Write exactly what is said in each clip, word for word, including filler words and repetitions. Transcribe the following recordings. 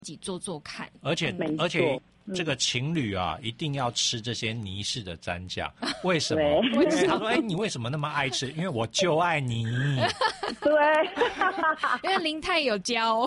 己做做看。 而且、 嗯、 而且这个情侣啊，一定要吃这些泥式的蘸酱。为什么？因为他说：“哎，你为什么那么爱吃？因为我就爱你。” 对， 因为林太有教。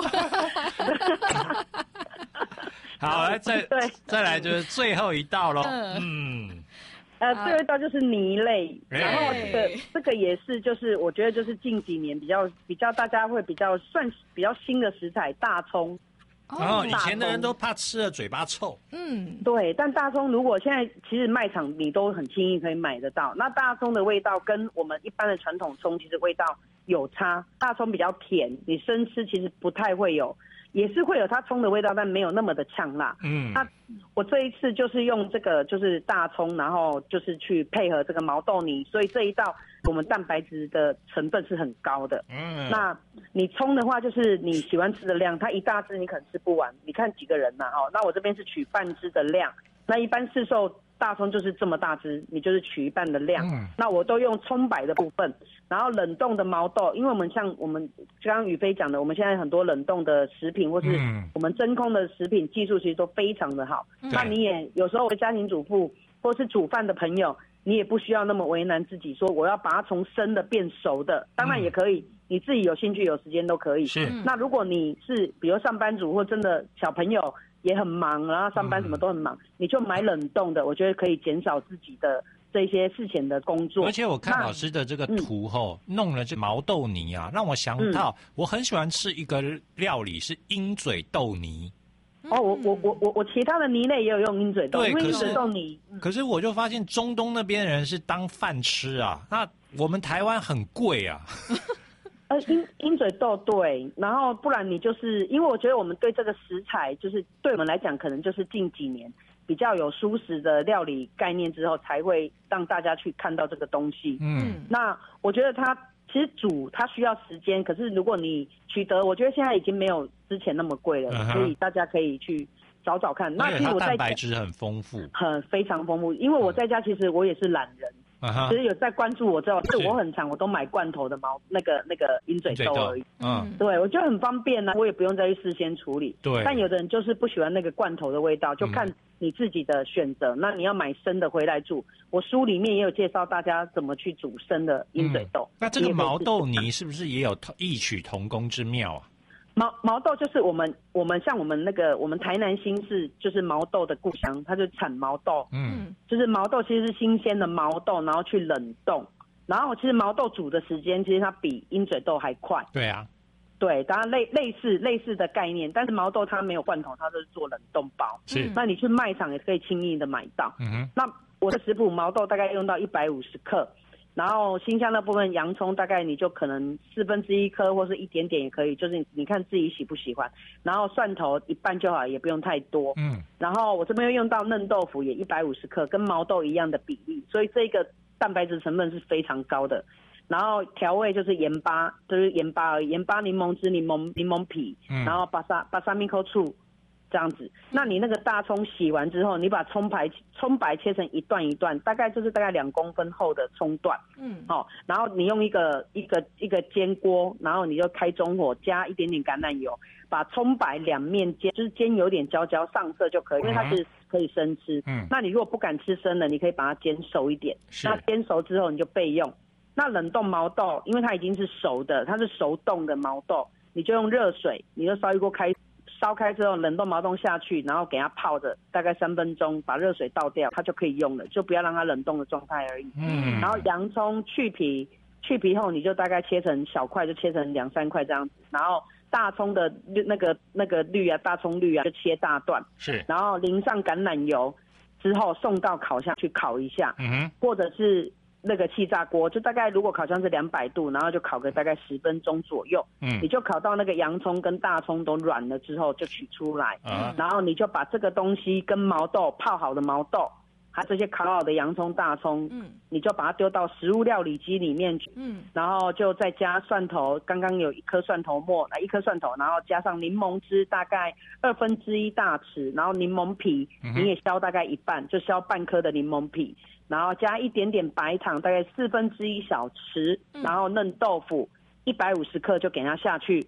好，来再再来就是最后一道咯。嗯， 呃，最后一道就是泥类，然后这个这个也是，就是我觉得就是近几年比较比较大家会比较算比较新的食材，大葱。 然后、哦、以前的人都怕吃了嘴巴臭。 嗯， 对，但大葱如果现在其实卖场你都很轻易可以买得到，那大葱的味道跟我们一般的传统葱其实味道有差，大葱比较甜，你生吃其实不太会有。也是会有它葱的味道，但没有那么的呛辣。嗯，那我这一次就是用这个就是大葱，然后就是去配合这个毛豆泥，所以这一道我们蛋白质的成分是很高的。嗯，那你葱的话，就是你喜欢吃的量，它一大只你可能吃不完，你看几个人呐、啊？哦，那我这边是取半只的量，那一般市售大葱就是这么大只，你就是取一半的量。嗯，那我都用葱白的部分，然后冷冻的毛豆，因为我们像我们刚刚宇飞讲的，我们现在很多冷冻的食品或是我们真空的食品技术其实都非常的好。嗯，那你也有时候家庭主妇或是煮饭的朋友，你也不需要那么为难自己，说我要把它从生的变熟的，当然也可以，嗯，你自己有兴趣有时间都可以。是，那如果你是比如上班族或真的小朋友也很忙，然后上班什么都很忙，嗯，你就买冷冻的，我觉得可以减少自己的这些事前的工作。 而且我看老师的这个图后，嗯，弄了这毛豆泥啊，让我想到，嗯，我很喜欢吃一个料理是鹰嘴豆泥。 哦，我我我我我其他的泥类也有用鹰嘴豆， 对， 因为鹰嘴豆泥， 嗯。可是我就发现中东那边人是当饭吃啊，那我们台湾很贵啊。 呃，鹰鹰嘴豆对，然后不然你就是因为我觉得我们对这个食材，就是对我们来讲，可能就是近几年比较有蔬食的料理概念之后，才会让大家去看到这个东西。嗯，那我觉得它其实煮它需要时间，可是如果你取得，我觉得现在已经没有之前那么贵了，嗯，所以大家可以去找找看。那其实我在蛋白质很丰富， 很非常丰富，因为我在家其实我也是懒人。Uh-huh. 其实有在关注我之后，是我很常我都买罐头的毛那个那个鹰嘴豆而已。嗯，对，我觉得很方便啊，我也不用再去事先处理。对，但有的人就是不喜欢那个罐头的味道，就看你自己的选择。嗯，那你要买生的回来煮，我书里面也有介绍大家怎么去煮生的鹰嘴豆。 嗯，那这个毛豆泥是不是也有异曲同工之妙啊？ 毛毛豆就是我们我们像我们那个我们台南新市就是毛豆的故乡，它就产毛豆，嗯，就是毛豆其实是新鲜的毛豆，然后去冷冻，然后其实毛豆煮的时间其实它比鹰嘴豆还快。 对啊， 对，当然类类似类似的概念，但是毛豆它没有罐头，它都是做冷冻包，是，那你去卖场也可以轻易的买到。嗯哼，那我的食谱毛豆大概用到一百五十克。然后新香的部分，洋葱大概你就可能四分之一颗或是一点点也可以，就是你看自己喜不喜欢。然后蒜头一半就好，也不用太多。嗯。然后我这边又用到嫩豆腐，也一百五十克，跟毛豆一样的比例，所以这个蛋白质成分是非常高的。然后调味就是盐巴，就是盐巴而已，盐巴、柠檬汁、柠檬柠檬皮，嗯，然后巴沙巴沙米口醋。这样子，那你那个大葱洗完之后，你把葱白葱白切成一段一段，大概就是大概两公分厚的葱段，嗯，好，哦，然后你用一个一个一个煎锅，然后你就开中火，加一点点橄榄油，把葱白两面煎，就是煎有点焦焦上色就可以，因为它是可以生吃，嗯，那你如果不敢吃生的，你可以把它煎熟一点，那煎熟之后你就备用。那冷冻毛豆，因为它已经是熟的，它是熟冻的毛豆，你就用热水，你就烧一锅开。烧开之后，冷冻毛豆下去，然后给它泡着，大概三分钟，把热水倒掉，它就可以用了，就不要让它冷冻的状态而已。嗯。然后洋葱去皮，去皮后你就大概切成小块，就切成两三块这样子。然后大葱的那个那个绿啊，大葱绿啊，就切大段。是。然后淋上橄榄油之后，送到烤箱去烤一下。嗯哼。或者是。那个气炸锅就大概如果烤箱是两百度，然后就烤个大概十分钟左右，嗯，你就烤到那个洋葱跟大葱都软了之后就取出来，嗯，然后你就把这个东西跟毛豆泡好的毛豆，还有这些烤好的洋葱、大葱，嗯，你就把它丢到食物料理机里面去，嗯，然后就再加蒜头，刚刚有一颗蒜头末，来一颗蒜头，然后加上柠檬汁大概二分之一大匙，然后柠檬皮你也削大概一半，就削半颗的柠檬皮。然后加一点点白糖，大概四分之一小匙，然后嫩豆腐一百五十克就给它下去，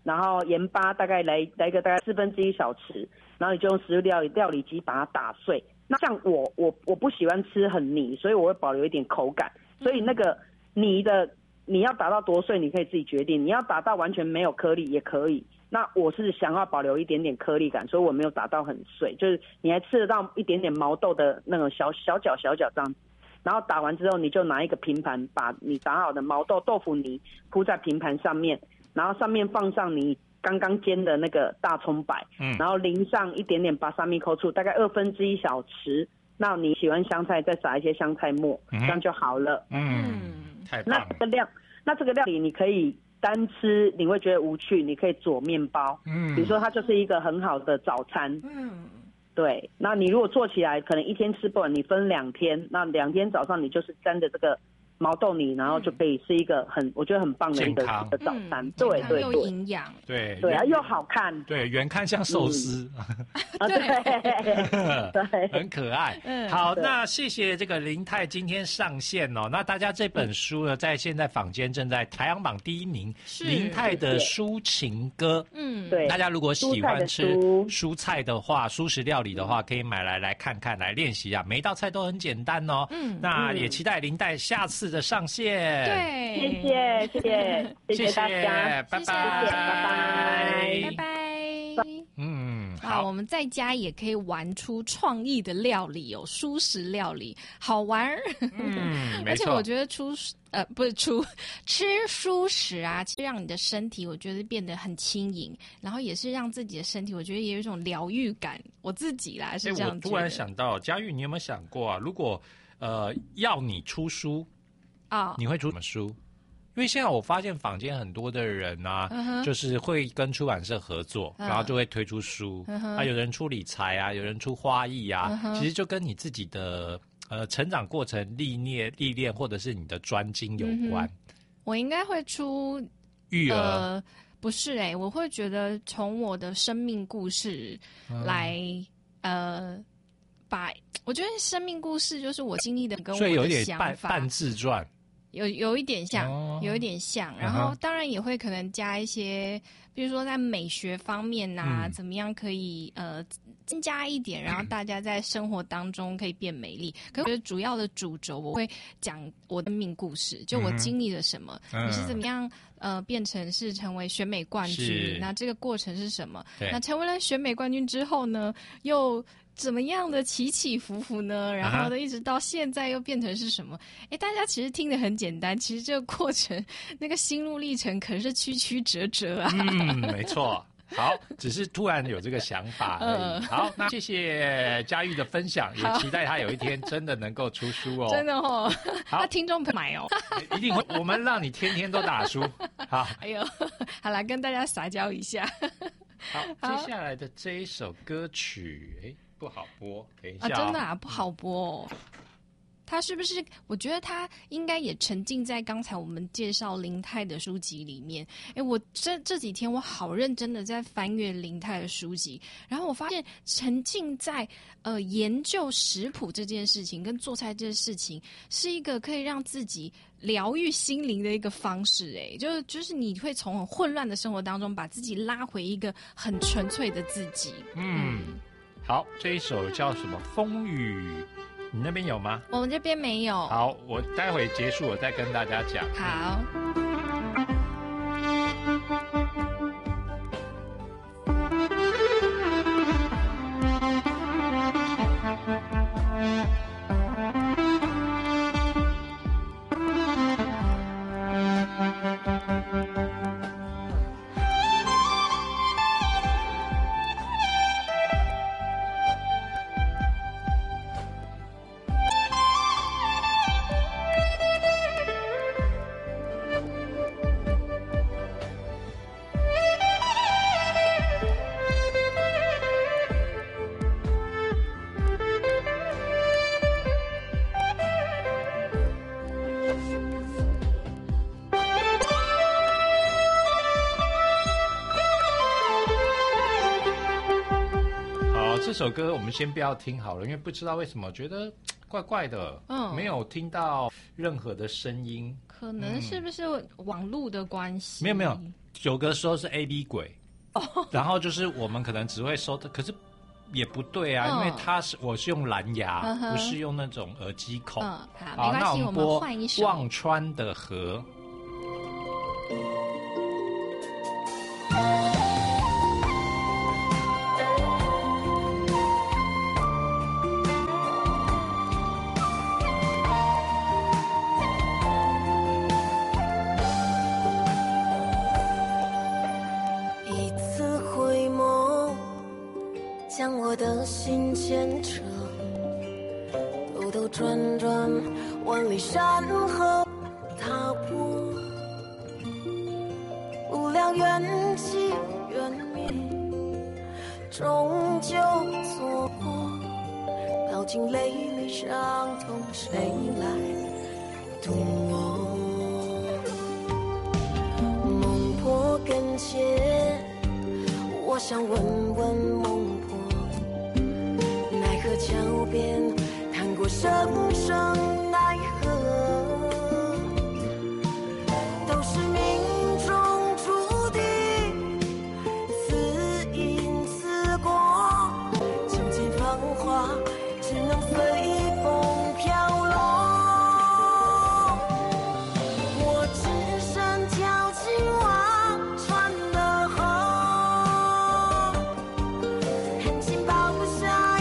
然后盐巴大概来来个大概四分之一小匙，然后你就用食物料理料理机把它打碎。那像我我我不喜欢吃很泥，所以我会保留一点口感，所以那个泥的你要打到多碎，你可以自己决定，你要打到完全没有颗粒也可以。那我是想要保留一点点颗粒感，所以我没有打到很碎，就是你还吃得到一点点毛豆的那种小小角小角这样子。然后打完之后，你就拿一个平盘，把你打好的毛豆豆腐泥铺在平盘上面，然后上面放上你刚刚煎的那个大葱白，嗯，然后淋上一点点巴萨米口醋，大概二分之一小匙。那你喜欢香菜，再撒一些香菜末，嗯、这样就好了。 嗯，太棒了。 那这个料，那这个料理你可以单吃，你会觉得无趣，你可以佐面包。嗯，比如说它就是一个很好的早餐。嗯，对。那你如果做起来，可能一天吃不完，你分两天，那两天早上你就是沾着这个毛豆泥，然后就可以是一个很，我觉得很棒的一个一个早餐。嗯、对对对，又营养。 对对啊，又好看。 对，远看像寿司。 嗯、对对， 很可爱。嗯，好，那谢谢这个林太今天上线哦。那大家这本书呢，在现在坊间正在排行榜第一名，林太的抒情歌。嗯， 对。 大家如果喜欢吃蔬菜的话，蔬食料理的话，可以买来来看看，来练习啊。每一道菜都很简单哦。嗯，那也期待林太下次的上线。 对， 谢谢谢谢谢谢大家， 拜拜拜拜拜拜。 嗯， 好，我们在家也可以玩出创意的料理哦，蔬食料理好玩。 嗯， 而且我觉得出呃不是出吃蔬食啊，其实让你的身体我觉得变得很轻盈，然后也是让自己的身体我觉得也有一种疗愈感。我自己啦是这样子。 我突然想到，佳玉，你有没有想过啊？如果呃要你出书啊， oh. 你会出什么书？因为现在我发现坊间很多的人啊， uh-huh. 就是会跟出版社合作， uh-huh. 然后就会推出书、uh-huh. 啊，有人出理财啊，有人出花艺啊， uh-huh. 其实就跟你自己的呃成长过程历练历练，或者是你的专精有关。嗯、 我应该会出育儿。 呃不是哎、欸，我会觉得从我的生命故事来、嗯、呃，把我觉得生命故事就是我经历的跟我的想法， 所以有一点半半自传。 有有一点像、哦，有一点像，然后当然也会可能加一些，比如说在美学方面啊，嗯、怎么样可以呃增加一点，然后大家在生活当中可以变美丽。嗯、可是我觉得主要的主轴我会讲我的命故事，就我经历了什么，嗯、你是怎么样呃变成是成为选美冠军，那这个过程是什么？那成为了选美冠军之后呢，又怎么样的起起伏伏呢？然后呢，一直到现在又变成是什么？哎，大家其实听得很简单，其实这个过程那个心路历程可是曲曲折折啊。 嗯，没错。好，只是突然有这个想法而已。嗯、好，那谢谢佳玉的分享，也期待她有一天真的能够出书哦。 真的哦，好，那听众朋友买哦， 一定会，我们让你天天都打书。好， 哎呦，好啦，跟大家撒娇一下。 好，接下来的这一首歌曲，哎。不好播，等一下、哦、 啊！真的啊，不好播、哦。他是不是？我觉得他应该也沉浸在刚才我们介绍林太的书籍里面。哎，我这这几天我好认真的在翻阅林太的书籍，然后我发现沉浸在呃研究食谱这件事情跟做菜这件事情，是一个可以让自己疗愈心灵的一个方式。哎，就是就是你会从很混乱的生活当中，把自己拉回一个很纯粹的自己。 嗯。嗯好，这一首叫什么？风雨，你那边有吗？ 我们这边没有。 好，我待会结束我再跟大家讲。 好。 这首歌我们先不要听好了，因为不知道为什么觉得怪怪的，嗯，没有听到任何的声音， 可能是不是网络的关系？ 嗯、没有没有， 有的时候是 A B 轨，哦，然后就是我们可能只会收的，可是也不对啊，哦，因为它是我是用蓝牙，嗯，不是用那种耳机孔。嗯， 好，没关系，我们换一首忘川的河。 将我的心牵扯，兜兜转转，万里山河踏破，无量缘起缘灭，终究错过。饱经泪里伤痛，谁来渡我？梦破跟前，我想问问梦。桥边谈过生生奈何，都是命中注定，此因此果，情见繁华只能随风飘落。我只身跳进忘川的河，狠心抱不下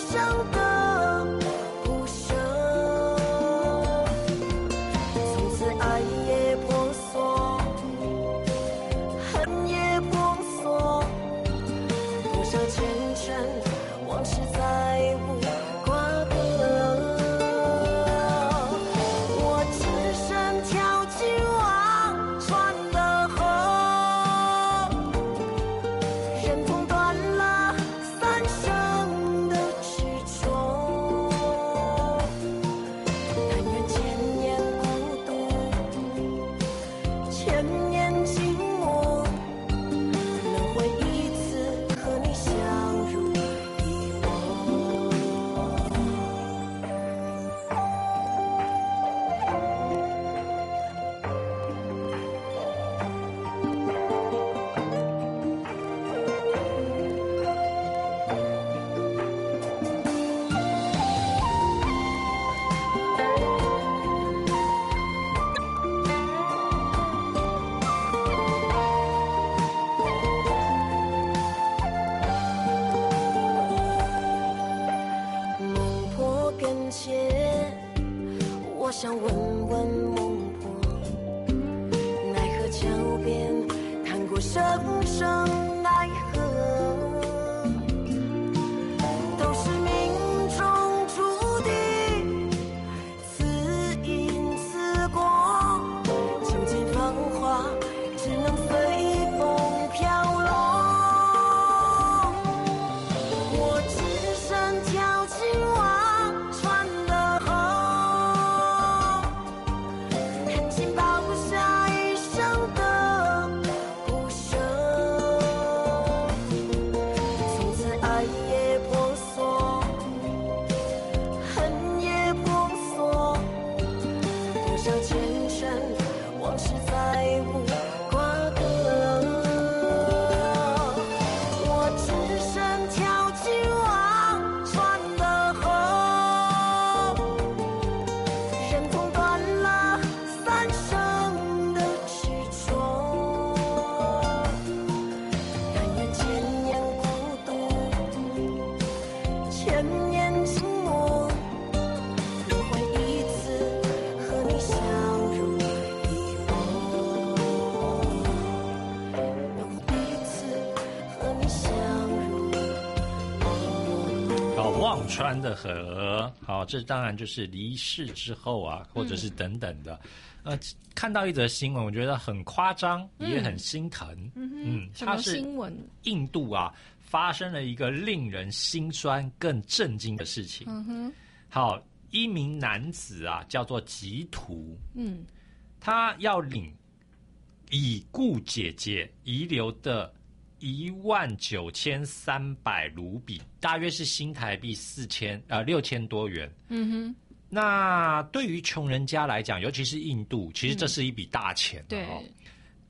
想问问孟婆，奈何桥边谈过生生奈何，都是命中注定，此因此果，情见繁华只能随风飘落。我只身跳进忘川的河， 忘川的河，好，这当然就是离世之后啊，或者是等等的。嗯、呃，看到一则新闻，我觉得很夸张，嗯、也很心疼。嗯嗯，什么新闻？ 印度啊，发生了一个令人心酸、更震惊的事情。嗯哼，好，一名男子啊，叫做吉图，嗯，他要领已故姐姐遗留的一万九千三百卢比，大约是新台币四千呃六千多元。嗯哼，那对于穷人家来讲，尤其是印度，其实这是一笔大钱、哦嗯。对，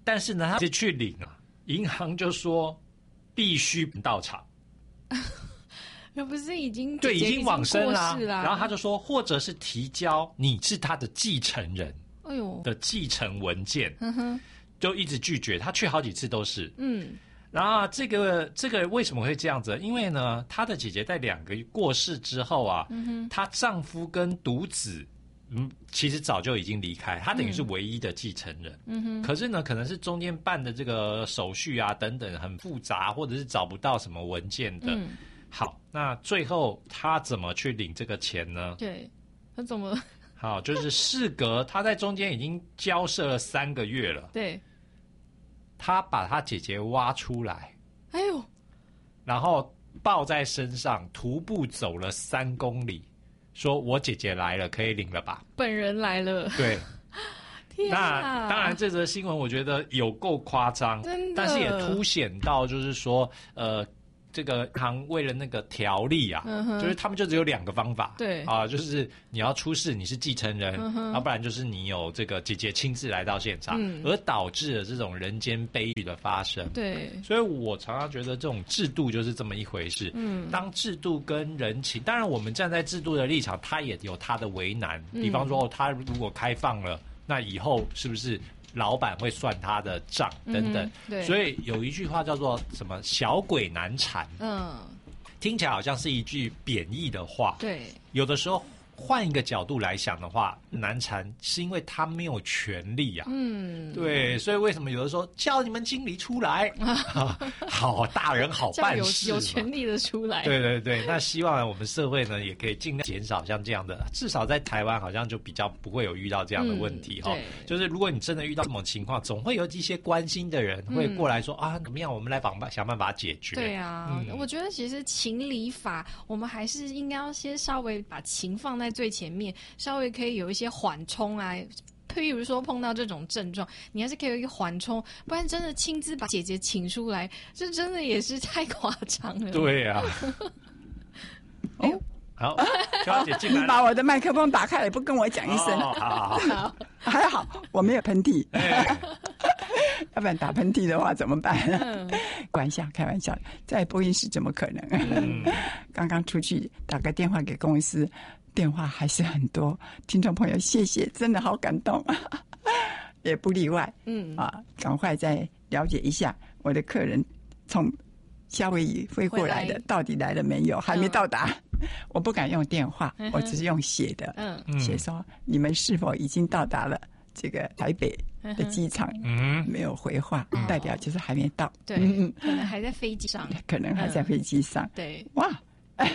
但是呢，他就去领啊，银行就说必须到场。 那不是已经对，已经往生了， 然后他就说，或者是提交你是他的继承人， 哎呦的继承文件， 嗯哼， 就一直拒绝。他去好几次都是， 嗯。 然后这个这个为什么会这样子？因为呢，她的姐姐在两个过世之后啊，嗯哼，她丈夫跟独子，嗯，其实早就已经离开，她等于是唯一的继承人，嗯哼。可是呢，可能是中间办的这个手续啊等等很复杂，或者是找不到什么文件的。嗯好，那最后他怎么去领这个钱呢？ 对，他怎么？ 好，就是事隔他在中间已经交涉了三个月了。 对， 他把他姐姐挖出来， 哎呦，然后抱在身上，徒步走了三公里，说我姐姐来了，可以领了吧？ 本人来了。 对。 天啊， 那当然，这则新闻我觉得有够夸张， 真的， 但是也凸显到就是说，呃。这个行为了那个条例啊，嗯、就是他们就只有两个方法， 对啊，就是你要出示你是继承人， 嗯、 要不然就是你有这个姐姐亲自来到现场，嗯、而导致了这种人间悲剧的发生。 对， 所以我常常觉得这种制度就是这么一回事。嗯，当制度跟人情，当然我们站在制度的立场，它也有它的为难。嗯、比方说，它如果开放了，那以后是不是？老板会算他的账等等， 嗯、对， 所以有一句话叫做什么"小鬼难缠"， 嗯， 听起来好像是一句贬义的话， 对， 有的时候换一个角度来想的话，难缠是因为他没有权利啊， 嗯， 对，所以为什么有的时候叫你们经理出来，啊、好大人好办事， 有有权利的出来， 对对对，那希望我们社会呢也可以尽量减少像这样的，至少在台湾好像就比较不会有遇到这样的问题哈、 嗯。 就是如果你真的遇到这种情况，总会有一些关心的人会过来说、嗯、啊，怎么样，我们来帮想办法解决。 对啊、嗯，我觉得其实情理法，我们还是应该要先稍微把情放在最前面，稍微可以有一些缓冲啊。譬如说碰到这种症状，你还是可以有一个缓冲，不然真的亲自把姐姐请出来，这真的也是太夸张了。 对啊。 哎好，小姐进来， 你把我的麦克风打开了，不跟我讲一声。 哦、好好好， 还好我没有喷嚏，要不然打喷嚏的话怎么办？嗯、开玩笑，开玩笑，在播音室怎么可能？嗯、刚刚出去打个电话给公司，电话还是很多。听众朋友，谢谢，真的好感动，也不例外。嗯啊，赶快再了解一下我的客人从夏威夷飞过来的到底来了没有？还没到达。嗯我不敢用电话，嗯、我只是用写的，嗯，写说你们是否已经到达了这个台北的机场？嗯，没有回话，嗯、代表就是还没到。 对，嗯、可能还在飞机上， 可能还在飞机上。 嗯、对， 哇，哎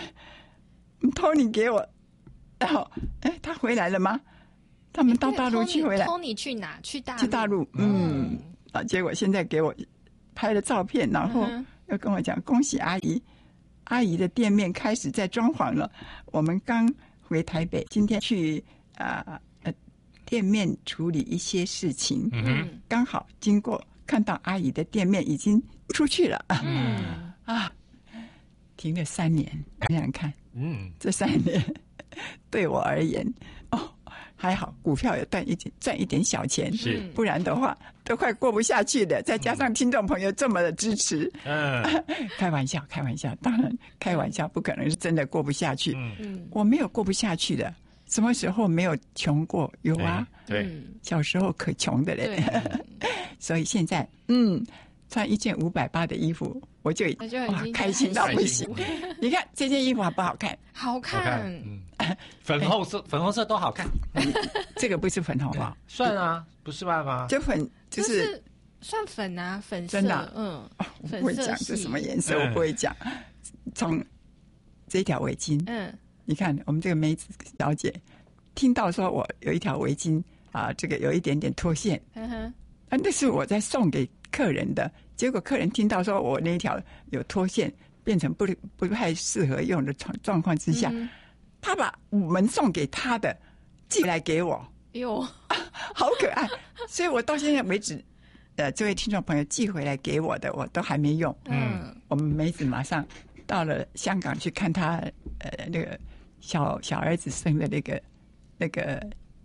，Tony 给我，然后哎，他回来了吗？他们到大陆去回来 ？Tony 去哪？去大陆？ 去大陆，嗯，啊，结果现在给我拍了照片，然后又跟我讲恭喜阿姨。阿姨的店面开始在装潢了，我们刚回台北，今天去啊 呃, 呃店面处理一些事情，嗯，刚好经过看到阿姨的店面已经出去了，嗯啊，停了三年，想想看，嗯，这三年对我而言，哦。还好，股票也赚一点赚一点小钱， 是不然的话都快过不下去的。再加上听众朋友这么的支持，嗯，开玩笑，开玩笑，当然开玩笑，不可能是真的过不下去。嗯，我没有过不下去的，什么时候没有穷过？有啊， 对， 小时候可穷的嘞。所以现在，嗯，穿一件五百八的衣服，我就哇开心到不行。你看这件衣服好不好看？ 好看。 嗯粉红色，粉红色都好看。 这个不是粉红吧？ 算啊，不是吧吗？ 就粉就是、 是算粉啊，粉色。 真的、啊， 嗯、 哦，我不会讲这什么颜色，我不会讲。从这条围巾，嗯，你看我们这个梅子小姐听到说我有一条围巾啊，这个有一点点脱线，嗯哼，啊，那是我在送给客人的，结果客人听到说我那一条有脱线，变成不不太适合用的状状况之下。嗯，他把我们送给他的寄来给我， 哟、 啊，好可爱！所以我到现在为止，呃，这位听众朋友寄回来给我的，我都还没用。嗯，我们梅子马上到了香港去看他呃那个小小儿子生的那个那个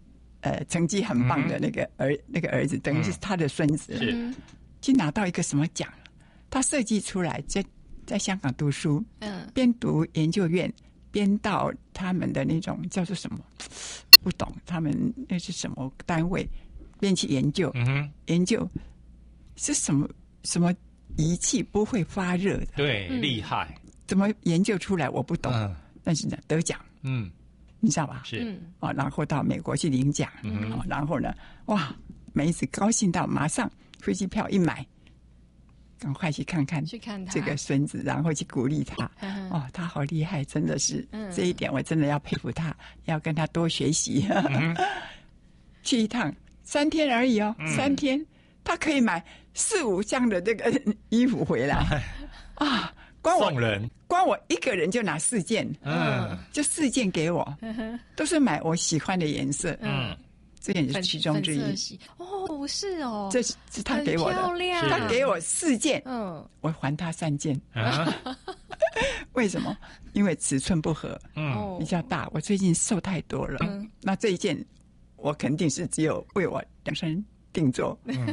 呃成绩很棒的那个儿、嗯、那个儿子，等于是他的孙子， 是去拿到一个什么奖？他设计出来在在香港读书， 嗯， 边读研究院边到他们的那种叫做什么？不懂他们那是什么单位，边去研究， 嗯哼， 研究是什么什么仪器不会发热的， 对，嗯、厉害， 怎么研究出来我不懂，嗯、但是呢得奖， 嗯， 你知道吧？ 是哦，然后到美国去领奖，嗯、哦，然后呢，哇，梅子高兴到马上飞机票一买。赶快去看看， 去看他这个孙子，然后去鼓励他。哦，他好厉害，真的是、嗯、这一点，我真的要佩服他，要跟他多学习。嗯、去一趟三天而已哦，嗯、三天他可以买四五箱的这个衣服回来啊！光我送人， 光我一个人就拿四件，嗯，就四件给我， 嗯、 都是买我喜欢的颜色，嗯。这也是其中之一哦，是哦， 这是是他给我的， 漂亮， 他给我四件， 嗯， 我还他三件，啊、为什么？因为尺寸不合，嗯，比较大，我最近瘦太多了，嗯，那这一件我肯定是只有为我量身定做，嗯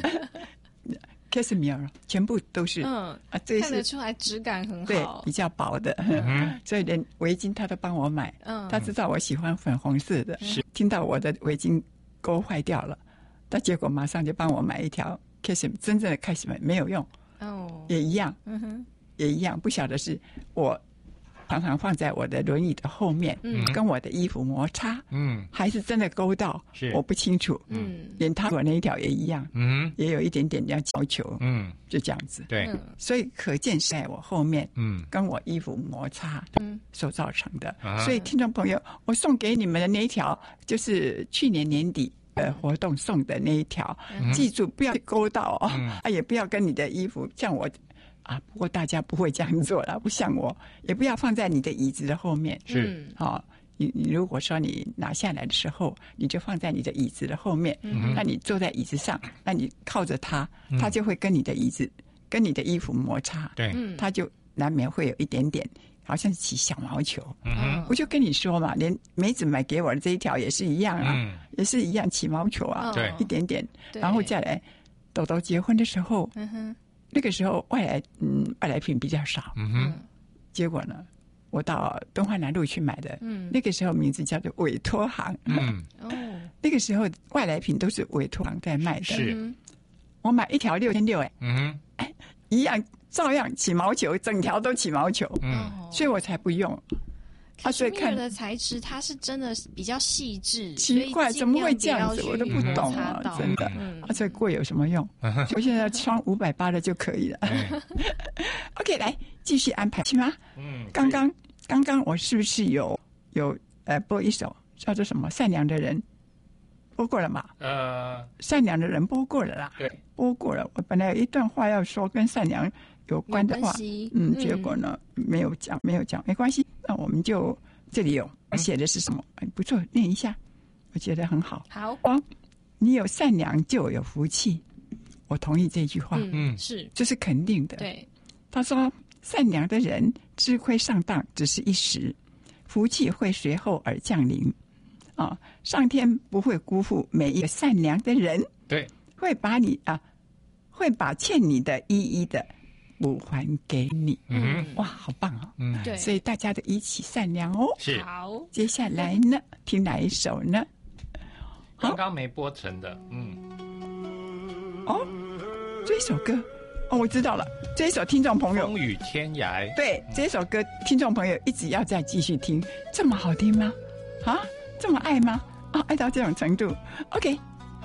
，cashmere 全部都是， 嗯啊，这看得出来质感很好， 对，比较薄的，嗯、所以连围巾他都帮我买，嗯，他知道我喜欢粉红色的，是听到我的围巾钩坏掉了，但结果马上就帮我买一条 cashmere， 真正的 cashmere没有用，哦，也一样，嗯哼，也一样，不晓得是我常常放在我的轮椅的后面，嗯，跟我的衣服摩擦，嗯，还是真的勾到，是我不清楚，嗯，连他我那一条也一样，嗯，也有一点点要要求，嗯，就这样子， 对， 所以可见是在我后面，嗯，跟我衣服摩擦，嗯，所造成的，啊、所以听众朋友，我送给你们的那一条，就是去年年底呃活动送的那一条，嗯、记住不要勾到哦，嗯、啊，也不要跟你的衣服像我。啊，不过大家不会这样做了，不像我，也不要放在你的椅子的后面。 是， 哦，你你如果说你拿下来的时候，你就放在你的椅子的后面，嗯、那你坐在椅子上，那你靠着它，它就会跟你的椅子、嗯、跟你的衣服摩擦， 对， 它就难免会有一点点，好像是起小毛球。嗯，我就跟你说嘛，连梅子买给我的这一条也是一样啊，嗯、也是一样起毛球啊， 对， 一点点，然后再来，豆豆结婚的时候，嗯哼。那个时候外来嗯外来品比较少，嗯哼，结果呢，我到敦化南路去买的，嗯，那个时候名字叫做委托行，嗯哦，那个时候外来品都是委托行在卖的， 是， 我买一条六千六，哎， 嗯哼， 哎，一样照样起毛球，整条都起毛球，嗯，所以我才不用。 啊，所以看的材质它是真的比较细致， 奇怪怎么会这样子，我都不懂啊，真的。嗯、啊，这贵有什么用？我现在穿五百八的就可以了。OK， 来继续安排，行吗？嗯，刚刚刚刚我是不是有有呃播一首叫做什么《善良的人》？播过了嘛？呃，善良的人播过了啦。 对， 播过了。我本来有一段话要说跟善良有关的话，嗯，结果呢、嗯、没有讲，没有讲，没关系。那我们就这里有写的是什么？嗯、不错，念一下，我觉得很好。 好哦，你有善良就有福气，我同意这句话。 嗯，是， 这是肯定的。 对， 他说，善良的人吃亏上当只是一时，福气会随后而降临。啊、哦，上天不会辜负每一个善良的人。 对， 会把你啊，会把欠你的一一的补还给你。嗯，哇，好棒哦！嗯，对，所以大家都一起善良哦。 是。 好， 接下来呢，听哪一首呢？ 刚刚没播成的，嗯。 哦，这首歌，哦，我知道了，这一首听众朋友。 风雨天涯。 对，这首歌听众朋友一直要再继续听，这么好听吗？啊，这么爱吗？啊，爱到这种程度 ，OK。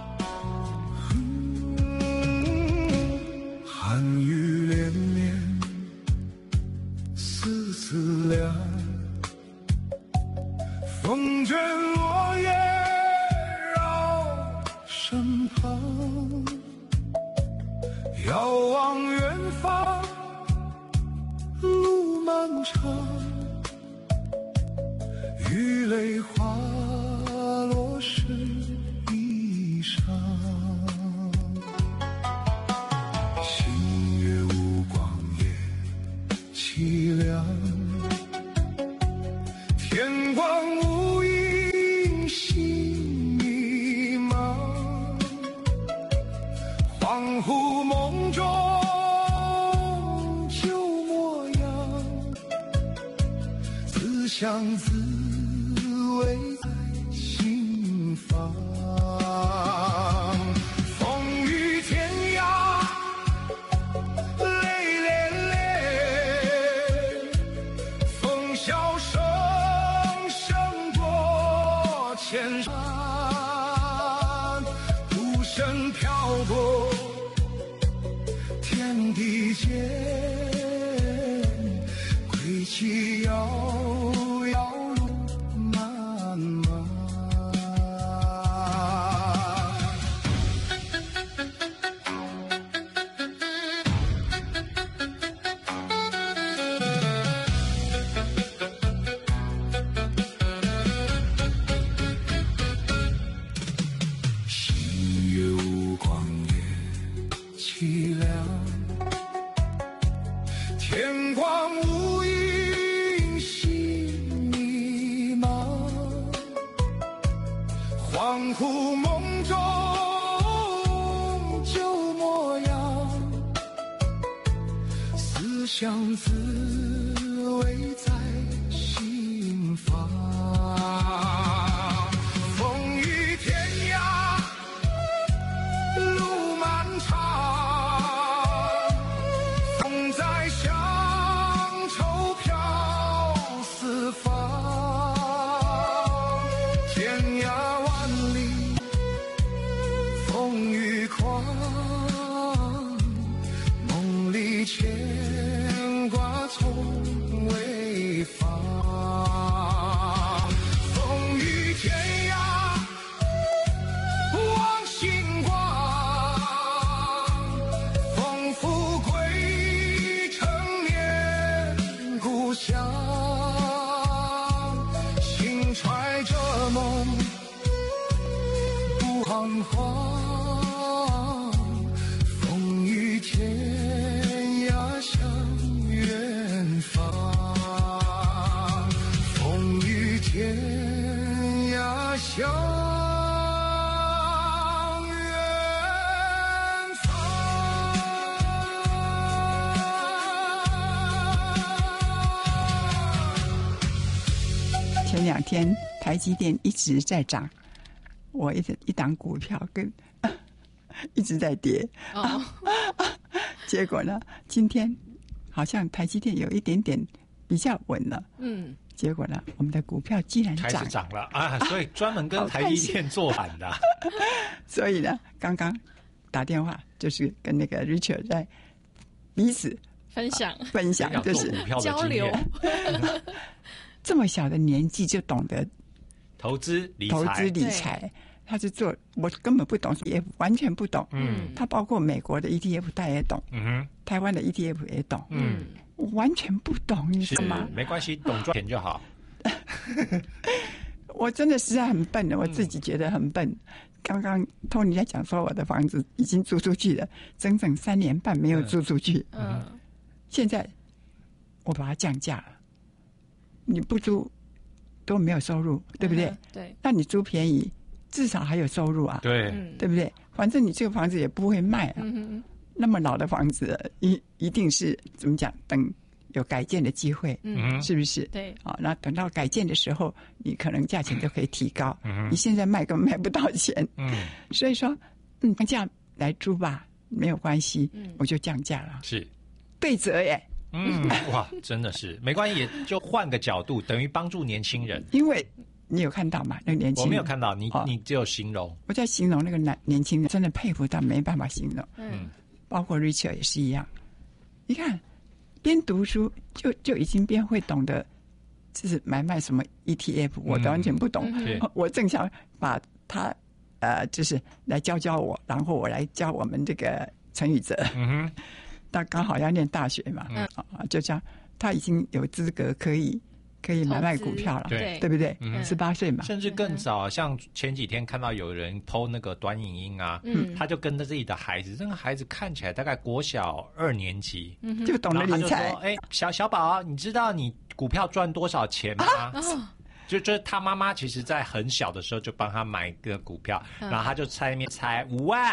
寒雨连绵，丝丝凉，风卷落叶绕身旁，遥望远方，路漫长，雨泪滑落湿衣裳。凄凉，天光无影，心迷思乡滋味在心房。风雨天涯泪涟涟，风萧声声过千山，孤身漂泊天地间，归期遥遥路漫漫。星月无光也凄凉，天光无影心迷茫，恍惚梦中旧模样，思乡滋味在心房。风雨天涯路漫长，风在乡愁飘四方。天涯万里风雨狂，梦里牵挂从未放。风雨天涯望星光，风富贵成年故乡。心揣着梦不彷徨，风雨天涯向远方，风雨天涯向远方。 前两天台积电一直在涨，我一一档股票跟一直在跌， 哦， 结果呢，今天好像台积电有一点点比较稳了， 嗯， 结果呢，我们的股票竟然涨开始，涨了啊！所以专门跟台积电做反的。 所以呢，刚刚打电话就是跟那个 Richard 在彼此分享分享，就是做股票的交流经验， 这么小的年纪就懂得投资理投资财， 理财，他是做我根本不懂，也完全不懂。 嗯他包括美国的 E T F 他也懂， 嗯哼， 台湾的 E T F 也懂， 嗯， 我完全不懂，你知是道吗？ 没关系，懂赚钱就好。 我真的实在很笨的，我自己觉得很笨。刚刚 Tony 在讲说我的房子已经租出去了，整整三年半没有租出去。 嗯， 现在我把它降价了，你不租都没有收入，对不对？ 嗯对， 那你租便宜，至少还有收入啊， 对， 嗯， 对不对？反正你这个房子也不会卖啊。 嗯哼那么老的房子，一一定是怎么讲？等有改建的机会， 嗯， 是不是？ 对， 啊，那等到改建的时候，你可能价钱就可以提高。 嗯你现在卖根本卖不到钱， 嗯， 所以说，嗯，降价来租吧，没有关系， 嗯我就降价了， 是， 对折耶。 嗯，哇，真的是没关系，也就换个角度，等于帮助年轻人。 因为你有看到嘛？那个年轻人， 我没有看到你哦， 你只有形容。 我在形容那个男年轻人，真的佩服到没办法形容。 嗯， 包括 Richard 也是一样。你看，边读书就就已经边会懂得，就是买卖什么 E T F，、嗯、我完全不懂。 嗯、 我正想把他呃，就是来教教我，然后我来教我们这个陈宇哲。 嗯哼， 他刚好要念大学嘛，嗯、啊，就这样，他已经有资格可以。可以买卖股票了， 对对不对？十、 嗯、 八岁嘛， 甚至更早。像前几天看到有人 po 那个短影音啊，嗯，他就跟着自己的孩子，那个孩子看起来大概国小二年级， 嗯、就懂得理财。 哎、欸，小小宝，你知道你股票赚多少钱吗？啊、就就是他妈妈其实在很小的时候就帮他买个股票，嗯、然后他就在那边猜五万、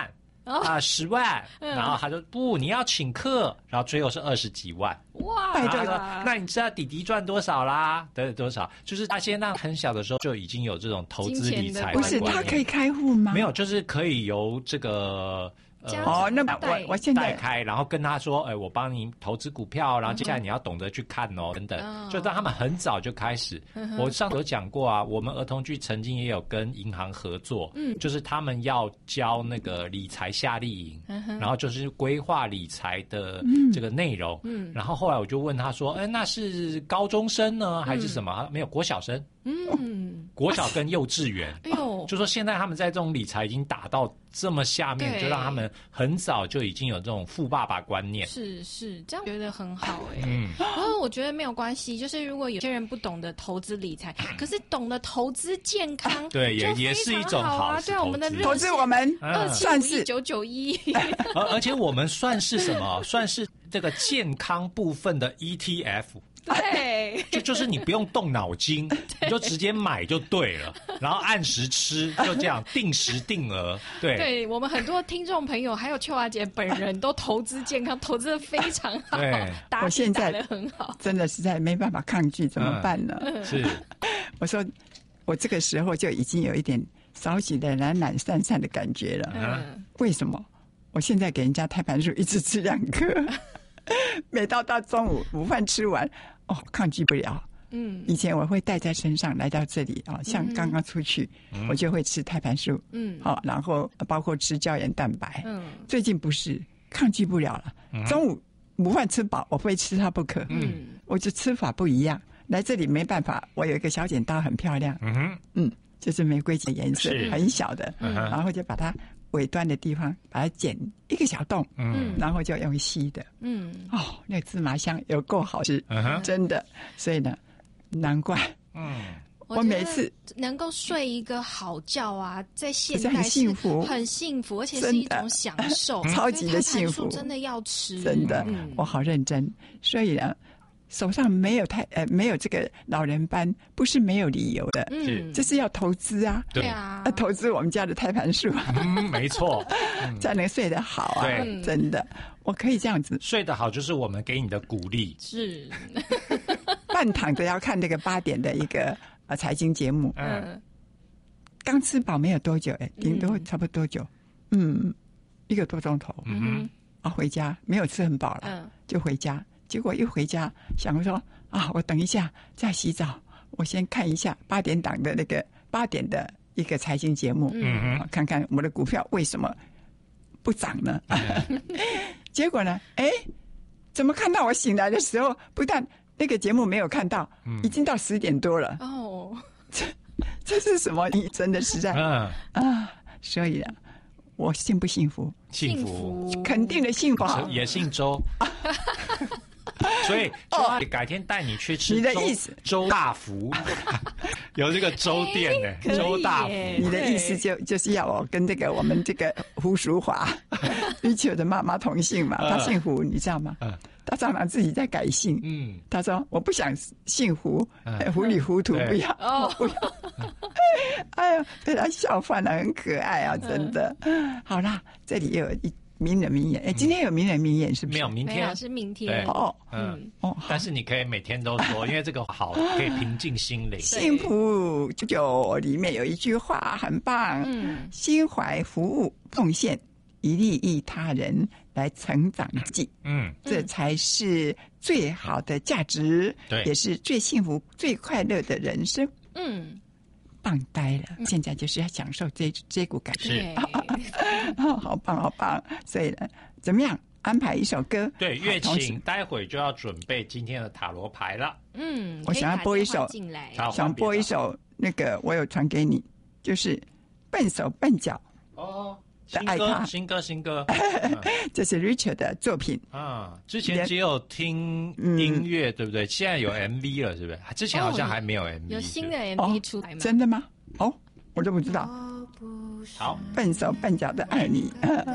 啊十万，然后他就不，你要请客，然后最后是二十几万。 哇！ 然后他说，那你知道弟弟赚多少啦？得多少？就是他现在很小的时候就已经有这种投资理财， 不是他可以开户吗？ 没有，就是可以由这个。 呃、哦，那我我现在带开，然后跟他说，哎、欸，我帮你投资股票，然后接下来你要懂得去看哦，等等，嗯、就让他们很早就开始。嗯、我上次有讲过啊，我们儿童剧曾经也有跟银行合作，嗯，就是他们要教那个理财夏令营，嗯、然后就是规划理财的这个内容，嗯，然后后来我就问他说，哎、欸，那是高中生呢，还是什么？嗯、没有，国小生。嗯，国小跟幼稚园，哎呦，就说现在他们在这种理财已经打到这么下面，就让他们很早就已经有这种富爸爸观念。 是是，这样觉得很好哎、欸。嗯，然后我觉得没有关系，就是如果有些人不懂得投资理财，可是懂得投资健康， 对，也也是一种好啊。 对，我们的投资我们二七五一九九一， 而而且我们算是什么？算是这个健康部分的 E T F。 对， 就就是你不用动脑筋，你就直接买就对了，然后按时吃，就这样定时定额。对， 对我们很多听众朋友还有秋华姐本人都投资健康，投资的非常好。 对， 我现在打得很好， 真的实在没办法抗拒，怎么办呢？ 嗯、是， 我说我这个时候就已经有一点少许的懒懒散散的感觉了。嗯，为什么？我现在给人家胎盘素一次吃两颗，每到到中午午饭吃完。哦，抗拒不了。嗯，以前我会带在身上来到这里啊、哦，像刚刚出去，嗯、我就会吃胎盘素。嗯，好、哦，然后包括吃胶原蛋白。嗯，最近不是抗拒不了了。嗯、中午午饭吃饱，我非吃它不可。嗯，我就吃法不一样。来这里没办法，我有一个小剪刀很漂亮。嗯哼，嗯，就是玫瑰的颜色，很小的。嗯，然后就把它。尾端的地方把它剪一个小洞，嗯，然后就用吸的，嗯，哦，那芝麻香有够好吃，嗯、真的，所以呢，难怪，嗯， 我每次能够睡一个好觉啊，在现代是很幸福， 很幸福，而且是一种享受， 超级的幸福， 真的要吃， 真的，嗯、我好认真，所以呢。手上没有太呃没有这个老人斑，不是没有理由的，嗯，这是要投资啊， 对啊， 要投资我们家的胎盘素， 嗯，没错， 嗯、才能睡得好啊， 对， 真的，我可以这样子睡得好，就是我们给你的鼓励， 是， 半躺着要看这个八点的一个呃财经节目，嗯，刚吃饱没有多久，哎，顶多差不多多久，嗯，一个多钟头，嗯哼，啊，回家没有吃很饱了，嗯，就回家。结果一回家，想说啊，我等一下再洗澡，我先看一下八点档的那个八点的一个财经节目，嗯，看看我的股票为什么不涨呢？嗯、结果呢，哎，怎么看到我醒来的时候，不但那个节目没有看到，嗯、已经到十点多了。哦，这这是什么？你真的实在、嗯、啊！所以呢，我幸不幸福？ 幸福， 肯定的幸福。 也姓周。所以，哦，改天带你去吃你的意思周大福，有这个周店呢，欸，周大福。 你的意思就就是要我跟这个我们这个胡淑华，Rachel 的妈妈同姓嘛？她姓胡，你知道吗？嗯，她常常自己在改姓。嗯，她说我不想姓胡，嗯、糊里糊涂不要，哦，不要。哎呀，被她笑翻了，很可爱啊，真的。嗯、好啦，这里又有一。名人名言，哎，今天有名人名言是不是？ 没有，明天是明天哦，嗯哦，但是你可以每天都说，因为这个好，可以平静心灵。 幸福九九里面有一句话很棒，嗯，心怀服务奉献，以利益他人来成长记，嗯，这才是最好的价值，对，也是最幸福、最快乐的人生，嗯。棒呆了，现在就是要享受这这股感觉，哦，好棒好棒！所以呢，怎么样安排一首歌？ 对，乐琴待会就要准备今天的塔罗牌了。 嗯， 我想要播一首，想播一首那个，我有传给你，就是笨手笨脚哦。的爱他新歌新歌， 这是 Richard 的作品啊。之前只有听音乐，嗯、对不对？现在有 M V 了，是不是？之前好像还没有 M V，、 哦、有新的 M V 出来吗？ 哦？真的吗？哦，我都不知道。 好， 笨手笨脚的爱你。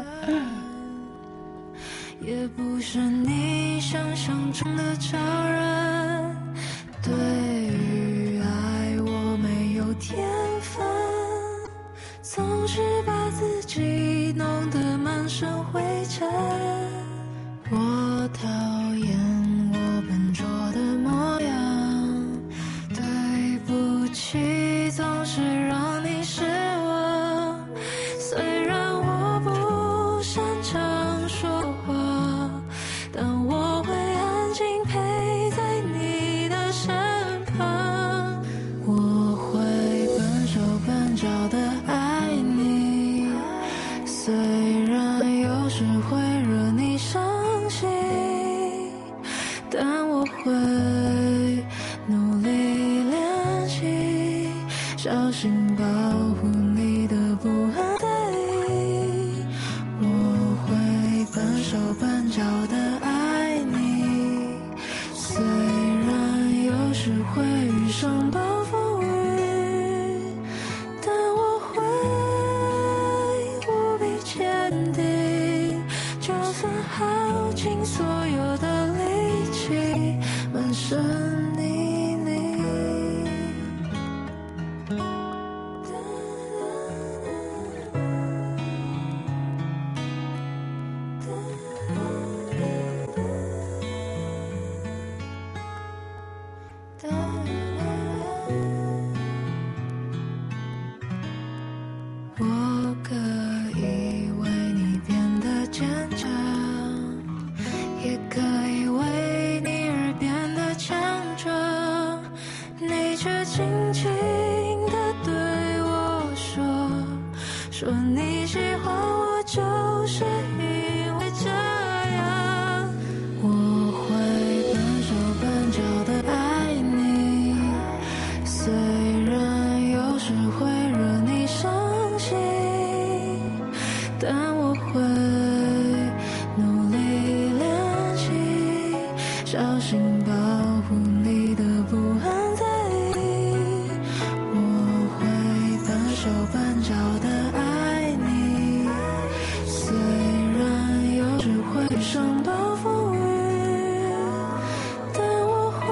也不是你想象中的超人，对于爱我没有天分。总是把自己弄得满小心保护你的不安。对，我会笨手笨脚的爱你，虽然有时会遇上暴风雨，但我会无比坚定，就算耗尽所有的力气，满身泥泞。我可以为你变得坚强，也可以为你而变得强壮，你却轻轻地对我说，说你喜欢我就是因为这样。我会笨手笨脚的爱你，虽然有时会惹你伤心，但我会努力练习，小心保护你的不安。对，我会笨手笨脚的爱你，虽然有时会遇上暴风雨，但我会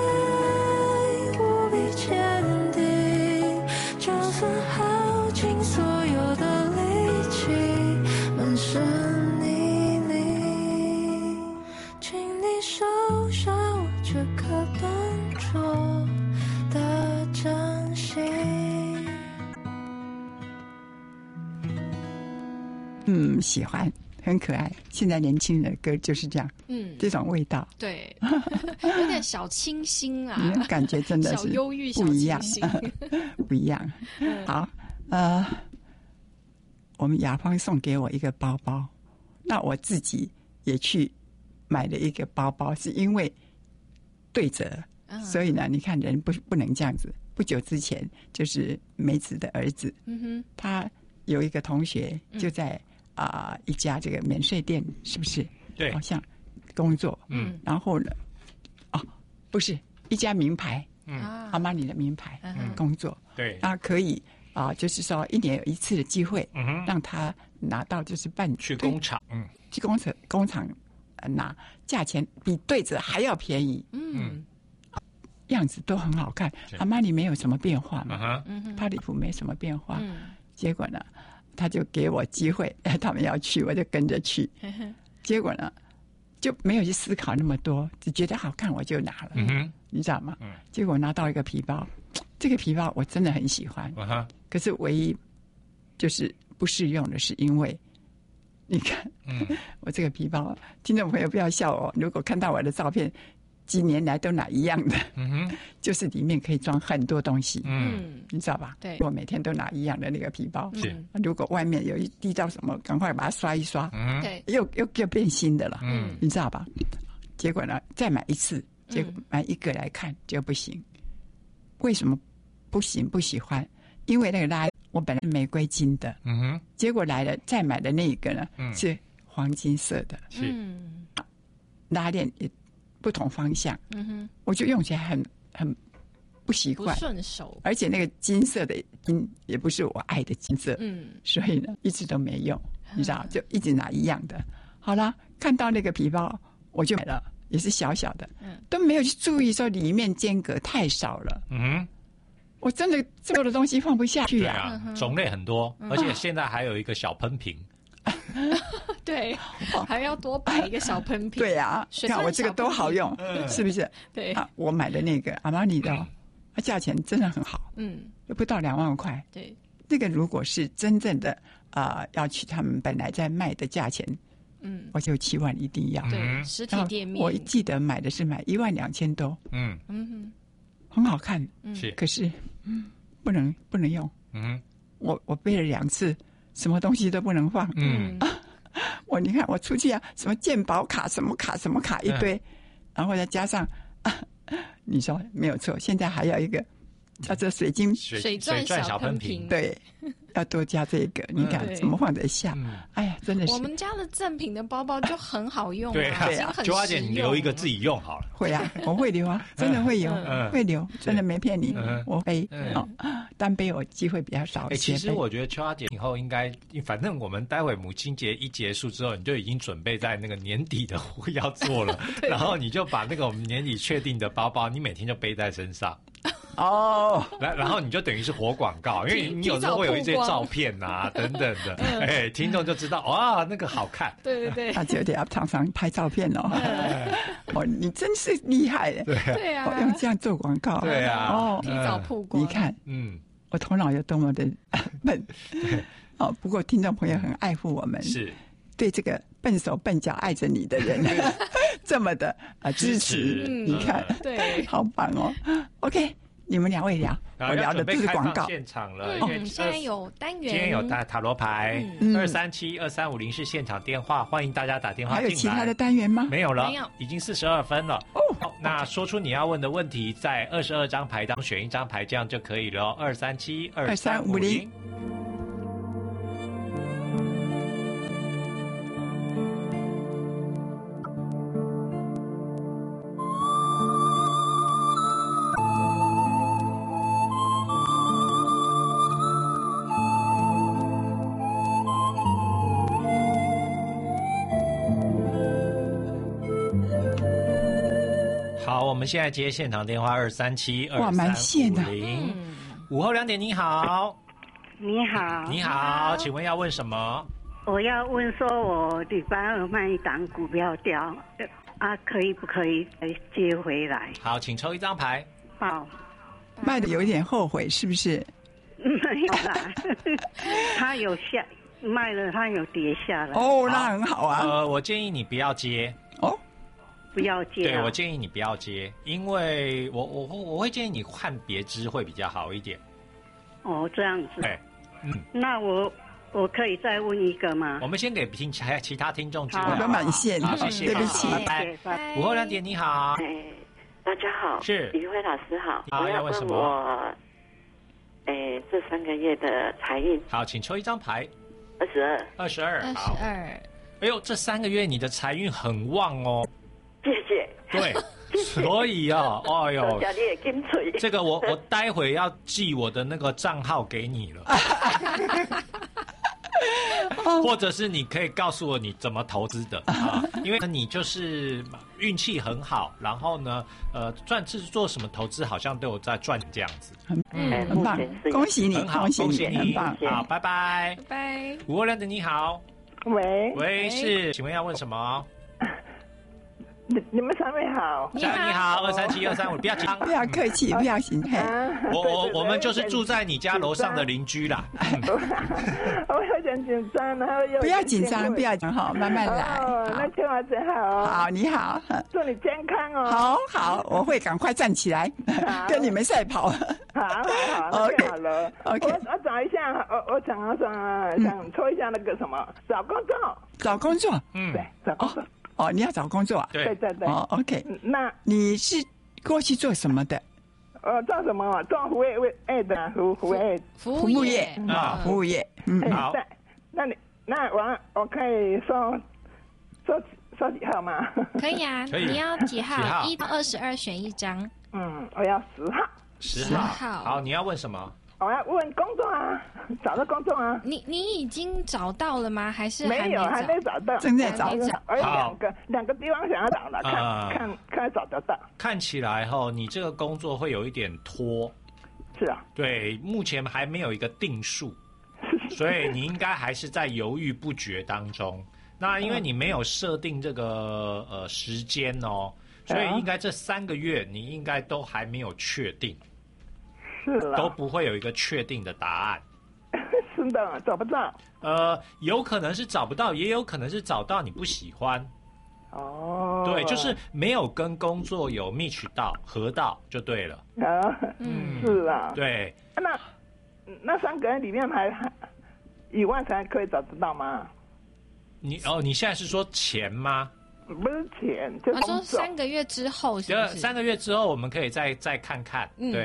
无比坚定，就算耗尽所有的力气，满身泥泞，请你收下我这颗笨拙的真心。 嗯，喜欢，很可爱。现在年轻人的歌就是这样， 嗯， 这种味道， 对，有点小清新啊， 嗯感觉真的小是忧郁、小不一样清新。 不一样。好，呃，我们雅芳送给我一个包包，那我自己也去买了一个包包，是因为对折， 嗯所以呢，你看人不不能这样子。不久之前，就是梅子的儿子， 嗯哼， 他有一个同学就在啊、呃一家这个免税店，是不是？ 对好像工作， 嗯， 然后呢，哦，不是一家名牌， 嗯啊阿玛尼的名牌、 嗯工作， 对， 那可以啊、就是说一年有一次的机会， 嗯哼， 让他拿到就是办去工厂，嗯去工厂工厂、呃拿，价钱比对折还要便宜， 嗯样子都很好看是。 阿玛尼没有什么变化嘛， 嗯哼， 嗯哼， 帕里夫没什么变化， 嗯结果呢，他就给我机会，他们要去，我就跟着去。结果呢，就没有去思考那么多，只觉得好看我就拿了， 嗯哼， 你知道吗？ 嗯结果拿到一个皮包，这个皮包我真的很喜欢， 嗯哼， 可是唯一就是不适用的是因为，你看， 嗯我这个皮包，听众朋友不要笑我，如果看到我的照片，几年来都拿一样的， 嗯哼， 就是里面可以装很多东西， 嗯， 嗯， 你知道吧？ 对我每天都拿一样的那个皮包， 是， 如果外面有一滴到什么，赶快把它刷一刷， 嗯对， 又又又变新的了， 嗯你知道吧？结果呢，再买一次，结果买一个来看就不行。为什么不行？不喜欢？因为那个拉我本来是玫瑰金的， 嗯哼， 结果来了再买的那一个呢、 嗯是黄金色的， 是， 嗯拉链也不同方向， 嗯哼， 我就用起来很很不习不惯， 顺手， 而且那个金色的金也不是我爱的金色， 嗯所以呢一直都没用，你知道，就一直拿一样的。好了，看到那个皮包我就买了，也是小小的， 嗯都没有去注意说里面间隔太少了， 嗯哼， 我真的这么多的东西放不下去对啊！ 啊，种类很多，而且现在还有一个小喷瓶， 对，还要多摆一个小喷瓶， 对啊， 水看我这个多好用，是不是？ 对， 啊，我买的那个阿玛尼的、哦，它价钱真的很好， 嗯， 又不到两万块。 对， 那个如果是真正的啊、呃要取他们本来在卖的价钱， 嗯， 我就七万一定要。 对， 嗯实体然后店面， 我记得买的是买一万两千多， 嗯， 嗯很好看， 哼， 是， 可是嗯不能不能用。 嗯哼， 我我背了两次，什么东西都不能放。 嗯我你看我出去啊，什么健保卡、什么卡、什么卡一堆，然后再加上、啊，你说没有错，现在还有一个叫做水晶水钻小喷瓶， 对。要多加这个，你看、嗯、怎么放得下、嗯？哎呀，真的是。 我们家的赠品的包包就很好用、啊， 对啊，秋花姐你留一个自己用好了。 会啊，我会留啊，真的会有，嗯、会留，真的没骗你，嗯、我背、嗯、哦，单背我机会比较少一些。 欸、其实我觉得秋花姐以后应该，反正我们待会母亲节一结束之后，你就已经准备在那个年底的货要做了，然后你就把那个我们年底确定的包包，你每天就背在身上。哦，然然后你就等于是活广告，因为你有时候会有一些照片啊等等的，哎、欸，听众就知道哇，那个好看。 对对对， 他就得要常常拍照片哦。哦，你真是厉害耶！ 对啊， 用这样做广告。 对啊， 哦， 提早曝光。 你看，嗯，我头脑有多么的笨。哦，不过听众朋友很爱护我们， 是对这个笨手笨脚爱着你的人这么的啊支持。你看， 对， 好棒哦。OK。你们两位聊，我聊的都是广告。 现场了， 嗯，现在有单元， 今天有塔塔罗牌，二三七二三五零是现场电话，欢迎大家打电话进来。 还有其他的单元吗？ 没有了， 没有， 已经四十二分了。哦，好，那说出你要问的问题，在二十二张牌当选一张牌，这样就可以了。二三七二三五零。我们现在接现场电话二三七二三五零，午后两点，你好， 你好， 你好，请问要问什么？ 我要问说，我礼拜二卖一档股票掉啊，可以不可以接回来？ 好，请抽一张牌。 好， 卖的有一点后悔，是不是？ 没有啦，他有下卖了，他有跌下来。 哦，那很好啊。 呃，我建议你不要接。哦。 不要接、啊， 对，我建议你不要接，因为我我我会建议你换别支会比较好一点。 哦，这样子。 对，嗯， 那我我可以再问一个吗？ 我们先给听其其他听众机会。 我都满线， 好，谢谢， 对不起， 拜拜。午后两点，你好。 哎，大家好， 是李辉老师好。 好，要问什么？ 我，哎，这三个月的财运。 好，请抽一张牌。 二十二， 二十二， 好。二。 哎呦，这三个月你的财运很旺哦。 谢谢。 对，所以啊，哎呦，这个我我待会要寄我的那个账号给你了，或者是你可以告诉我你怎么投资的啊，因为你就是运气很好，然后呢，呃，赚是做什么投资好像都有在赚这样子， 嗯，很棒，恭喜你， 很好， 恭喜你， 很棒， 好，拜拜， 拜拜。 午后两点，你好， 喂， 喂，是，请问要问什么？ 你你们三位好， 你好，你好，二三七二三五，不要紧张， 不要客气，不要紧嘿。 我我我们就是住在你家楼上的邻居啦。 我有点紧张，然后又不要紧张，不要紧张，好，慢慢来。 哦，那天晚真好。 好，你好， 祝你健康哦。 好好，我会赶快站起来，跟你们赛跑。 好好好，那就好了。OK，我我找一下，我我想要想想抽一下那个什么，找工作。 找工作， 嗯，对，找工作。 哦，你要找工作啊？ 对对对。 哦 ，OK。 那你是过去做什么的？ 呃，做什么？做服务业的，服服务业。 服务业啊，服务业。嗯， 好。 那你那我我可以说说说几号吗？ 可以啊，你要几号？一到二十二选一张。 嗯，我要十号。 十号。好，你要问什么？ 我要问工作啊，找到工作啊。 你你已经找到了吗？还是还没有？还没找到， 正在找。 我有两个两个地方想要找了，看、呃、看看找得到。 看起来哈，你这个工作会有一点拖。 是啊。 对，目前还没有一个定数，所以你应该还是在犹豫不决当中。那因为你没有设定这个呃时间哦，所以应该这三个月你应该都还没有确定。 是了， 都不会有一个确定的答案。 是的，找不到。 呃，有可能是找不到，也有可能是找到你不喜欢。 哦， 对，就是没有跟工作有 match 到合到就对了。 啊，嗯，是啊。 对， 那那三个人里面还还以外才可以找得到吗？ 你哦，你现在是说钱吗？ 不是钱，就他说三个月之后是不是？ 三个月之后我们可以再再看看。嗯、对，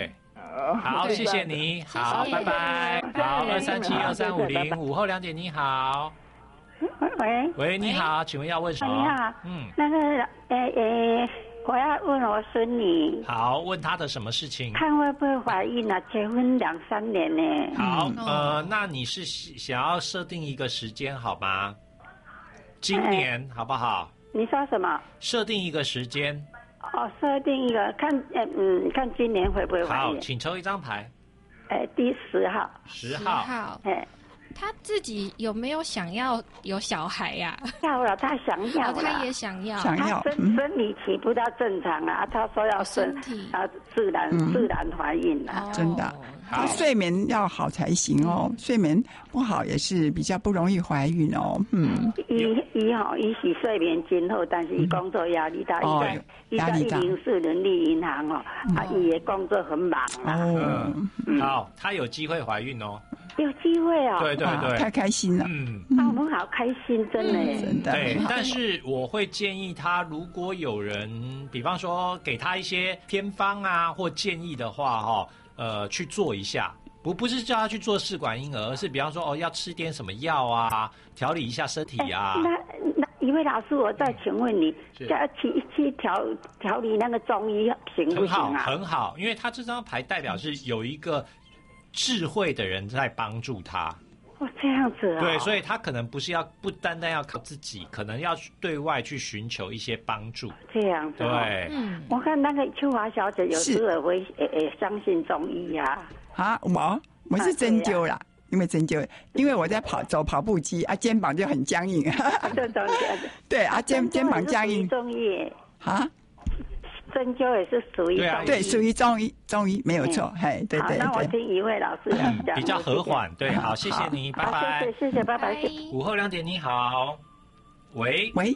好，谢谢你，好，拜拜。好，二三七二三五零，午后两点，你好。 喂喂，你好，请问要问什么？ 你好，嗯，那个，诶诶，我要问我孙女。 好，问她的什么事情？ 看会不会怀孕啊？结婚两三年呢。 好，呃，那你是想要设定一个时间好吗？今年好不好？ 你说什么？ 设定一个时间。 哦，设定一个，看，嗯，看今年会不会怀孕？ 好，请抽一张牌。 哎，第十号。 十号。 号。哎。他自己有没有想要有小孩呀？ 要了，他想要， 他也想要， 想要。 生生理期不到正常啊，他说要生，啊，自然自然怀孕了， 真的。他睡眠要好才行哦，睡眠不好也是比较不容易怀孕哦。嗯， 伊伊吼，伊是睡眠今后，但是伊工作压力大，伊在伊在一零四人力银行哦，啊，伊的工作很忙啊。 哦，好，他有机会怀孕哦。 有机会啊！ 对对对， 太开心了。 嗯， 啊，我们好开心，真的， 真的。 对，但是我会建议他，如果有人，比方说给他一些偏方啊或建议的话，哈，呃，去做一下。不不是叫他去做试管婴儿，而是比方说哦，要吃点什么药啊，调理一下身体啊。 那那一位老师，我再请问你，要去去调调理那个中医行不行啊？ 很好，很好，因为他这张牌代表是有一个智慧的人在帮助他。 哦，这样子啊。 对，所以他可能不是要不单单要靠自己，可能要对外去寻求一些帮助。 这样子。 对， 嗯，我看那个秋华小姐有时候会诶诶相信中医啊。 啊，我我是针灸啦，因为针灸，因为我在跑走跑步机啊，肩膀就很僵硬。对啊，肩肩膀僵硬。 中医啊。 针灸也是属于中医， 对，属于中医，中医没有错，嘿，对对对。 那我听一位老师讲， 比较和缓，对，好，谢谢你，拜拜， 谢谢谢谢，拜拜。 午后两点，你好，喂喂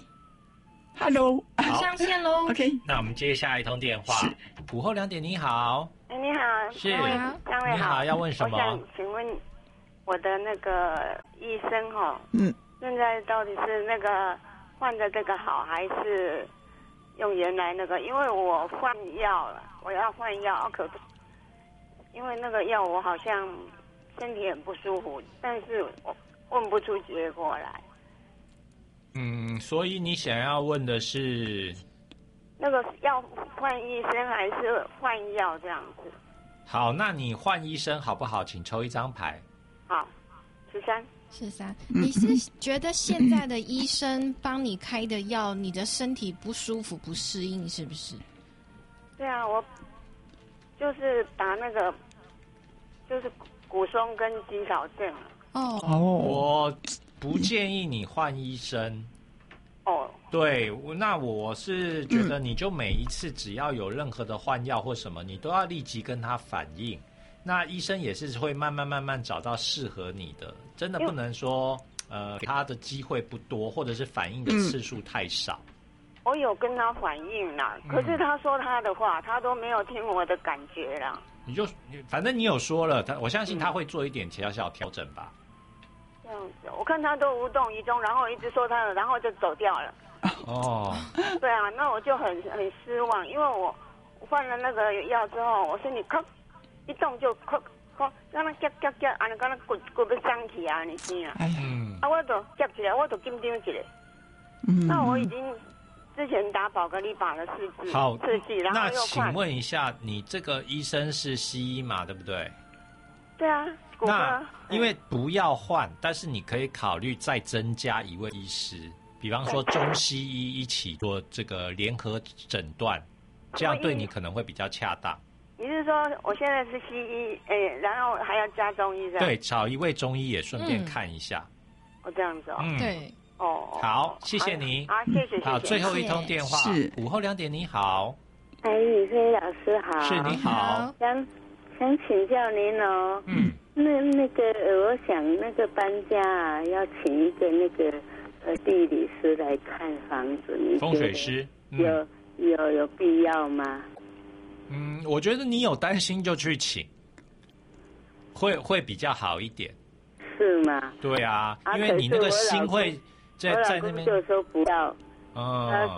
，Hello， 上线喽 ，OK， 那我们接下一通电话。午后两点，你好， 哎，你好， 是， 两位好， 你好，要问什么？ 我想请问我的那个医生哈， 嗯， 现在到底是那个换的这个好还是？用原来那个，因为我换药了，我要换药，可不，因为那个药我好像身体很不舒服，但是我问不出结果来。 嗯，所以你想要问的是， 那个要换医生还是换药这样子？ 好，那你换医生好不好？请抽一张牌。 好，十三。 十三，你是觉得现在的医生帮你开的药，你的身体不舒服、不适应，是不是？ 对啊，我就是打那个，就是骨松跟肌少症。 哦哦， 我不建议你换医生。 哦， 对，那我是觉得你就每一次只要有任何的换药或什么，你都要立即跟他反映。那医生也是会慢慢慢慢找到适合你的，真的不能说呃给他的机会不多，或者是反应的次数太少。 我有跟他反映啦，可是他说他的话，他都没有听我的感觉啦。 你就反正你有说了，他我相信他会做一点小小调整吧。 这样子，我看他都无动于衷，然后一直说他的，然后就走掉了。 哦， 对啊，那我就很很失望，因为我换了那个药之后，我身体咔一动就咔咔，让它夹夹夹，安尼敢若骨骨要伤起啊，你知啊？ 嗯， 啊，我就夹起来，我就紧张起来。嗯，那我已经之前打宝格丽打了四剂， 好， 四剂，然后又那请问一下，你这个医生是西医嘛？对不对？ 对啊。 那因为不要换，但是你可以考虑再增加一位医师，比方说中西医一起做这个联合诊断，这样对你可能会比较恰当。 你是说我现在是西医，哎，然后还要加中医这样？ 对，找一位中医也顺便看一下。 哦，这样子哦。 嗯， 对。 哦。 好，谢谢你。 好，谢谢。 好，最后一通电话是午后两点，你好。 哎，宇飞老师好。 是，你好。 想想请教您哦。 嗯。 那那个，我想那个搬家啊，要请一个那个呃地理师来看房子，你风水师有有有必要吗？ 嗯，我觉得你有担心就去请，会会比较好一点。 是吗？ 对啊，因为你那个心会在在那边。 就说不要， 哦、 他说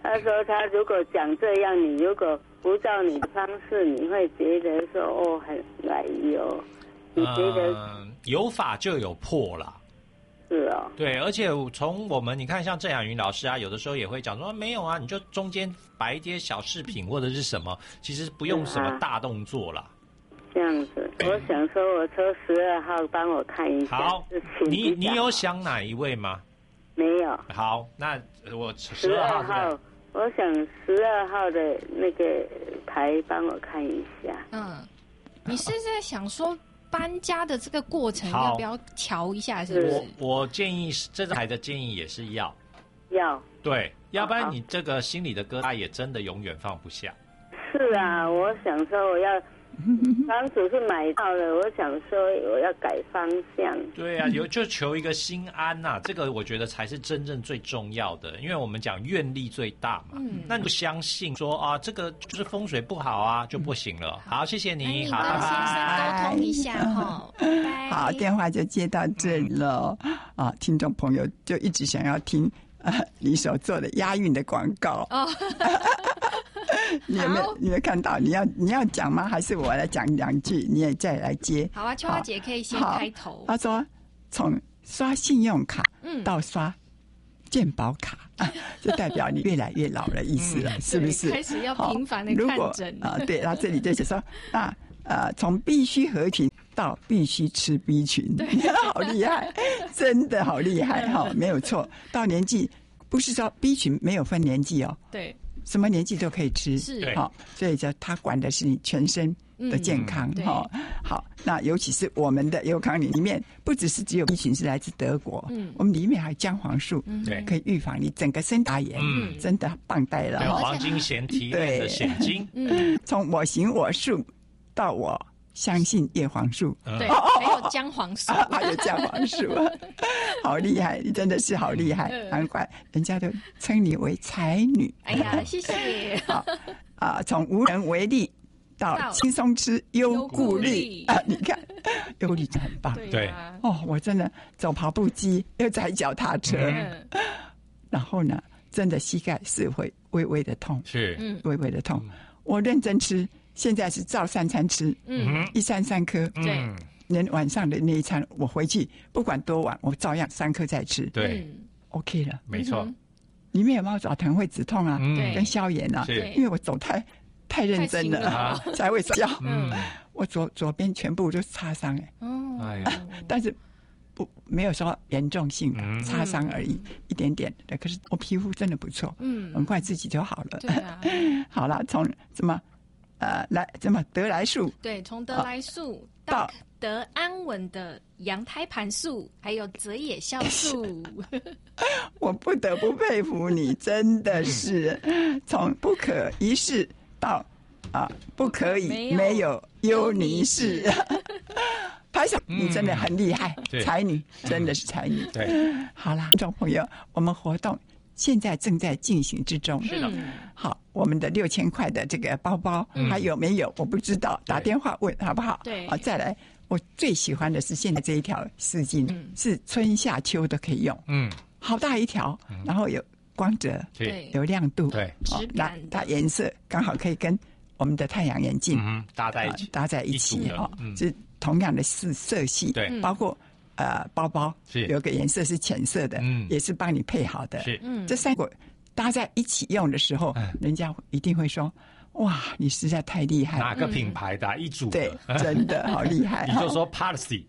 他说他如果讲这样，你如果不照你的方式，你会觉得说哦很哎呦，你觉得、 呃、有法就有破啦。 是哦， 对，而且从我们你看，像郑雅云老师啊，有的时候也会讲说，没有啊，你就中间摆一些小饰品或者是什么，其实不用什么大动作啦。 这样子，我想说，我抽十二号，帮我看一下。 好，你你有想哪一位吗？ 没有。 好，那我十二号，我想十二号的那个牌帮我看一下。 嗯，你是在想说？搬家的这个过程要不要调一下？是不是？ 我我建议这台的建议也是要要对，要不然你这个心里的疙瘩也真的永远放不下。 是啊，我想说我要房子是买到了，我想说我要改方向。 对啊，有就求一个心安呐、啊，这个我觉得才是真正最重要的，因为我们讲愿力最大嘛。嗯，那你不相信说啊，这个就是风水不好啊，就不行了。好，谢谢你，好， 跟先生沟通一下哈。 好，电话就接到这里了、嗯、啊，听众朋友就一直想要听啊你所做的押韵的广告哦。你有没有？你有看到？你要你要讲吗？还是我来讲两句？你也再来接。 好啊，秋花姐可以先开头。 他说：“从刷信用卡到刷健保卡，嗯啊、就代表你越来越老的意思了，嗯、是不是？ 开始要频繁的看诊啊。对，然后这里就是说啊呃，从必须合群到必须吃 B 群，好厉害，真的好厉害哈、哦，没有错。到年纪不是说 B 群没有分年纪哦， 对。” 什么年纪都可以吃， 是好、哦，所以说他管的是你全身的健康哈、嗯哦。好，那尤其是我们的优康里面，不只是只有 B 群是来自德国，嗯，我们里面还有姜黄素，对、嗯，可以预防你整个身打炎，嗯，真的棒呆了。 有黄金咸提炼的鲜精， 嗯，从我行我素到我相信叶黄素， 对，还有姜黄素， 还有姜黄素，好厉害！你真的是好厉害，难怪人家都称你为才女。 哎呀，谢谢。 好啊，从无能为力到轻松吃忧故虑啊，你看忧虑真的很棒。 对哦，我真的走跑步机又踩脚踏车，嗯、然后呢，真的膝盖是会微微的痛， 是微微的痛。嗯、我认真吃。现在是照三餐吃，嗯，一餐三颗， 对， 连晚上的那一餐，我回去不管多晚，我照样三颗再吃， 对 ，OK 了， 没错。 里面有猫爪疼会止痛啊， 嗯、 跟消炎啊，因为我走太太认真了，了才会消。嗯，我左左边全部都擦伤哎，哦，哎呀，但是不没有说严重性的、嗯、擦伤而已，一点点的。可是我皮肤真的不错，嗯，很快自己就好了。 对啊， 好了，从什么？呃，来怎么得来素？ 对，从得来素到得安稳的羊胎盘素，还有泽野酵素。 我不得不佩服你，真的是从不可一世到啊不可以没有优尼氏。拍手，你真的很厉害，嗯、才女真的是才女。 对， 好啦，听众朋友，我们活动现在正在进行之中。 是的， 好，我们的六千块的这个包包、嗯、还有没有？我不知道，打电话问好不好？ 对， 好，再来，我最喜欢的是现在这一条丝巾，嗯、是春夏秋都可以用。嗯，好大一条，嗯、然后有光泽， 对， 有亮度， 对， 质感， 它颜色刚好可以跟我们的太阳眼镜、 嗯、搭在一起， 搭在一起哦，嗯、是同样的是色系， 对， 包括。呃，包包是有个颜色是浅色的，嗯，也是帮你配好的。 是， 嗯，这三个搭在一起用的时候，嗯、人家一定会说：“哇，你实在太厉害！” 哪个品牌的、啊嗯、一组的？ 对，真的好厉害。 你就说 Policy。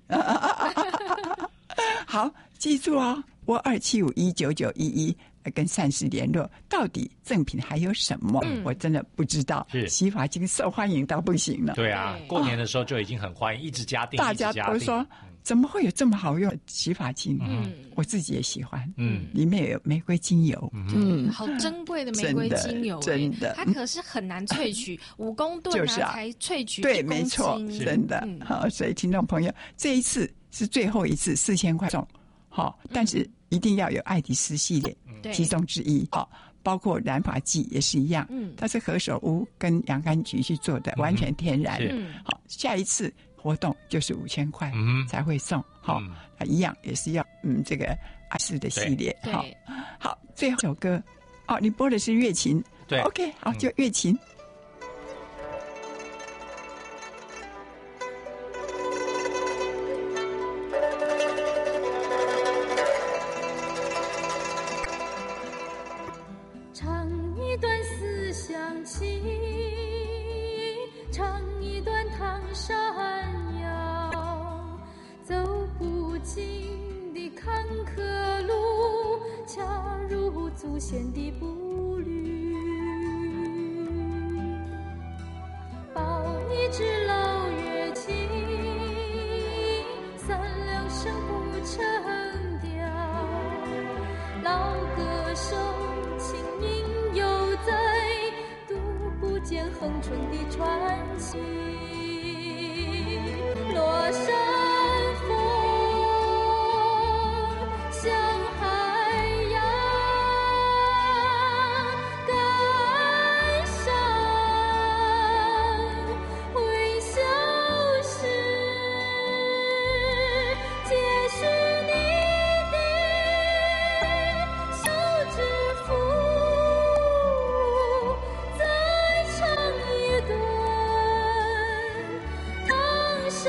好，记住哦，拨二七五一九九一一跟善事联络，到底赠品还有什么？嗯、我真的不知道。 是洗发精受欢迎到不行了。 对啊，过年的时候就已经很欢迎，一直加订， 大家都说。怎么会有这么好用的洗发精？嗯，我自己也喜欢。嗯，里面有玫瑰精油。 嗯，好珍贵的玫瑰精油， 真的， 它可是很难萃取，五公吨啊才萃取对，没错，真的。好，所以听众朋友，这一次是最后一次四千块送，好，但是一定要有爱迪斯系列其中之一。好，包括染发剂也是一样，嗯，它是何首乌跟洋甘菊去做的，完全天然。嗯，好，下一次。活动就是五千块才会送，好、嗯哦，一样也是要嗯这个爱士的系列，好，好，最后一首歌哦，你播的是乐琴。 对 ，OK， 好，就乐琴。 唱一段思乡情，唱一段唐山谣，走不尽的坎坷路，恰如祖先的步履，抱一支老乐琴，三两声不成调，老歌手轻吟犹在，读不见恒春的传奇。落山风向海洋，感伤微笑时，皆是你的手指腹，再唱一段唐山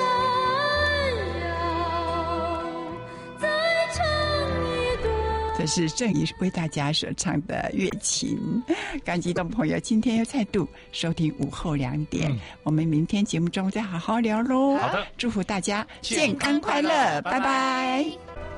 谣，再唱一段。 这是郑怡为大家所唱的乐琴。感激的朋友，今天又再度收听午后两点、嗯、我们明天节目中再好好聊喽。 好的， 祝福大家健康快乐，拜拜。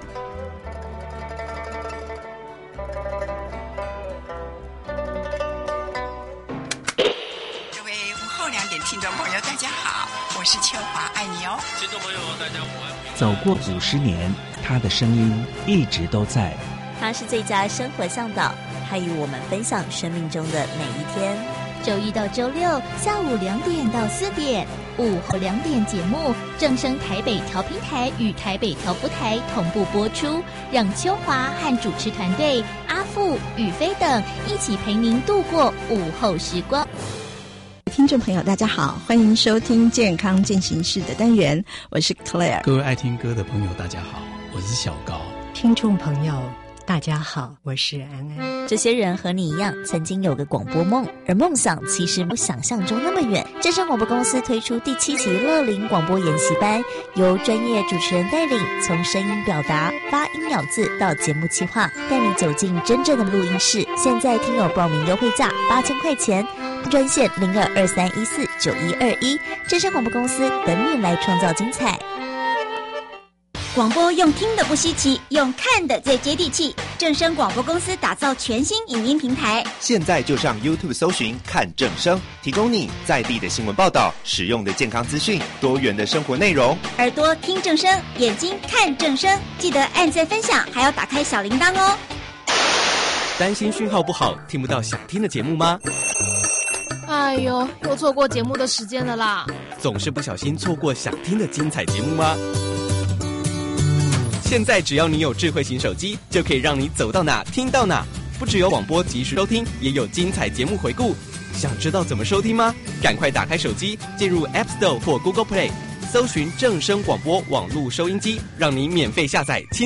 各位午后两点听众朋友大家好，我是秋华，爱你哦。 听众朋友大家午安。 走过五十年，他的声音一直都在。 他是最佳生活向导，他与我们分享生命中的每一天。 周一到周六下午两点到四点，午后两点节目正声台北调频台与台北调布台同步播出，让秋华和主持团队阿富、宇飞等一起陪您度过午后时光。 听众朋友大家好，欢迎收听健康进行式的单元，我是 Claire。 各位爱听歌的朋友大家好，我是小高。 听众朋友大家好，我是安安。 这些人和你一样，曾经有个广播梦，而梦想其实没有想象中那么远。正声广播公司推出第七期乐龄广播研习班，由专业主持人带领，从声音表达、发音咬字到节目企划，带你走进真正的录音室。现在听友报名优惠价八千块钱，专线零二二三一四九一二一。正声广播公司等你来创造精彩。 广播用听的不稀奇，用看的最接地气。正声广播公司打造全新影音平台， 现在就上 YouTube 搜寻看正声，提供你在地的新闻报道、实用的健康资讯、多元的生活内容。 耳朵听正声，眼睛看正声，记得按赞分享，还要打开小铃铛哦。 担心讯号不好，听不到想听的节目吗？ 哎呦，又错过节目的时间了啦！ 总是不小心错过想听的精彩节目吗？现在只要你有智慧型手机，就可以让你走到哪听到哪。不只有广播及时收听，也有精彩节目回顾。想知道怎么收听吗？赶快打开手机，进入 App Store 或 Google Play， 搜寻正声广播网络收音机，让你免费下载。